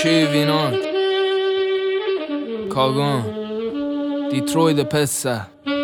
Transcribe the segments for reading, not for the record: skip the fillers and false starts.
کی وینان کاگان دیتروید پسه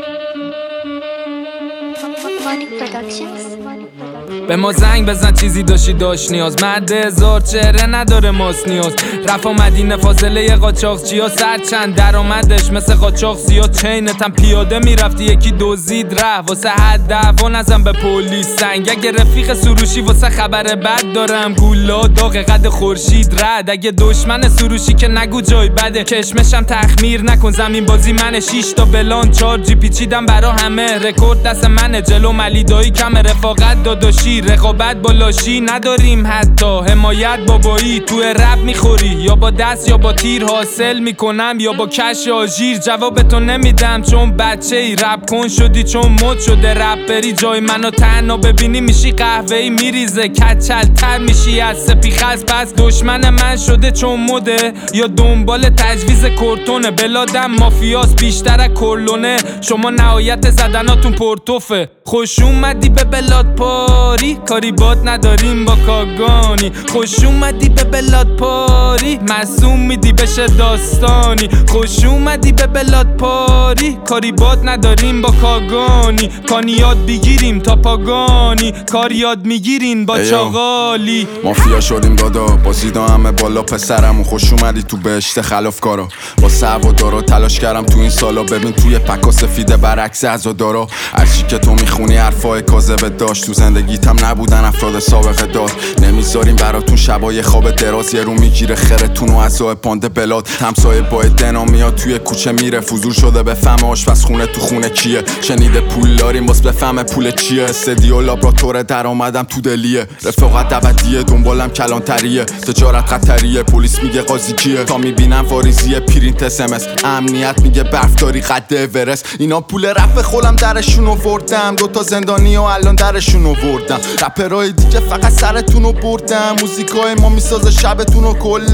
به ما زنگ بزن چیزی داشت نیاز مرد هزار چهره نداره ماست نیاز رفا مدینه فاضله یه قاچاقچی ها سر چند درآمدش مثل قاچاق زیاد چینتم پیاده میرفتی یکی دزدید ره واسه حد دعوا نزن به پلیس سنگ اگه رفیق سروشی واسه خبر بد دارم گولا داغ قد خورشید رد اگه دشمن سروشی که نگو جای بده کشمشم تخمیر نکن زمین بازی منه 6 تا بلان 4 جی پیچیدم برا همه رکورد دست منه جلو ملیدایی کم رفاقت داداشی رقابت با لاشی نداریم حتی حمایت بابایی تو رپ میخوری یا با دست یا با تیر حاصل میکنم یا با کش آژیر جواب تو نمیدم چون بچه ای رپ کن شدی چون مد شده رپری جای منو تنها ببینی میشی قهوه‌ای میریزه کچل تر میشی از سپیخ از پس دشمن من شده چون مده یا دنبال تجویز کورتونه بلادم مافیاس بیشتر از کرلونه شما نهایت زدناتون پرتوفه خوش اومدی به بلاد پاری کاری باد نداریم با کاگانی خوش اومدی به بلاد پاری معصوم میدی بشه داستانی خوش اومدی به بلاد پاری کاری باد نداریم با کاگانی کانی یاد بگیریم تا پاگانی کار یاد میگیرین با چاغالی مافیا شدیم دادا بازیدا همه بالا پسرمون خوش اومدی تو بهشت خلافکارا با سوادارا تلاش کردم تو این سالا ببین توی پکا سفیده برعکس عزادارا هرچی که تو میخونی حرفای کاذب داشت تو زندگیتم نبودن افراد سابقه دار نمیذاریم براتون شبای خواب دراز یه رو میگیره خرتون و عزای پانده بلاد همسایه با دنا میاد توی کوچه میره فضول شده به فهم آشپزخونه تو خونه کیه شنیده پول داریم باز بفهم پول چیه استدیو لابراتوار درآمدم تو دلیه رفاقت ابدیه دنبالم کلانتریه تجارت خطریه پلیس میگه قاضی کیه تا میبینم واریزیه پرینت اسمس امنیت میگه برفداری قد اورست اینا پول رپ خولم درشون آوردم دوتا زندانی و الان درشون آوردم رپرای دیگه فقط سرتونو بردم موزیکای ما میسازه شبتونو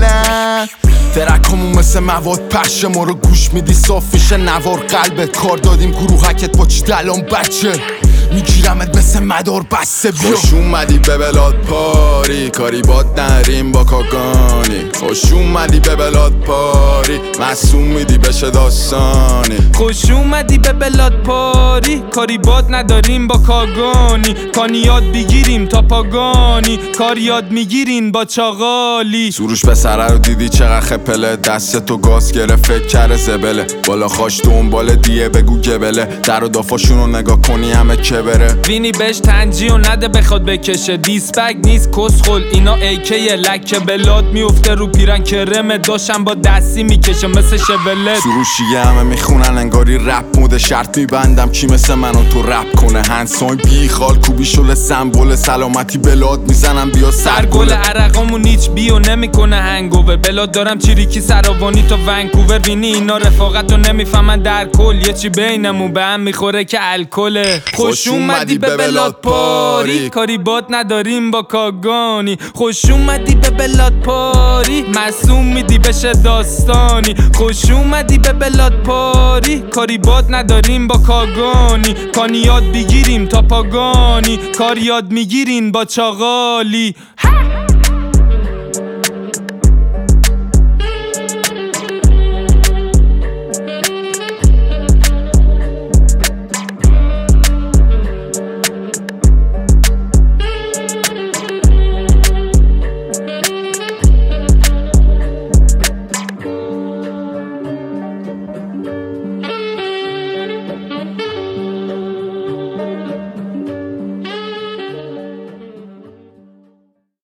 کلن ترکمون مثل مواد پخش ما رو گوش میدی صاف میشه نوار قلبت کار دادیم گروهکت با چی دلان بچه میگیرمت مثل مدار بسته بیا خوش اومدی به بلاد پاری کاری باد نریم با کاگانی خوش اومدی به بلاد پاری معصوم میدی بشه داستانی خوش اومدی به بلاد پاری کاری باد نداریم با کاگانی کانی یاد بگیریم تا پاگانی کار یاد میگیرین با چاغالی سروش به سره رو دیدی چقدر خپله دست تو گاز گره فکر کره زبله بالا خاش دنبال دیه بگو گبله در و دافاشونو نگاه کنی همه که بره وینی بهش تنجی و نده بخواد بکشه دیسپک نیست کسخل اینا ایکیه لکه بلاد میفته رو پیرن کرمه داشتم با دستی میکشه مثل شبلت سروشی همه میخونن انگاری رپ موده شرط میبندم کی مثل منو تو رپ کنه هنسان بی خال کوبی شل سمبل سلامتی بلاد میزنم بیا سرگل عرقامون هیچ بیو نمیکنه هنگوور بلاد دارم چیریکی سراوانی تا ونکوور وینی اینا رفاقتو نمیفهمن در کل یه چی بینمون به هم میخوره که الکله خوش اومدی به بلاد پاری کاری باد نداریم با کاگانی خوش اومدی به بلاد پاری معصوم میدی بشه داستانی خوش اومدی به بلاد پاری کاری باد نداریم با کاگانی کانی یاد بگیریم تا پاگانی کار یاد میگیرین با چاغالی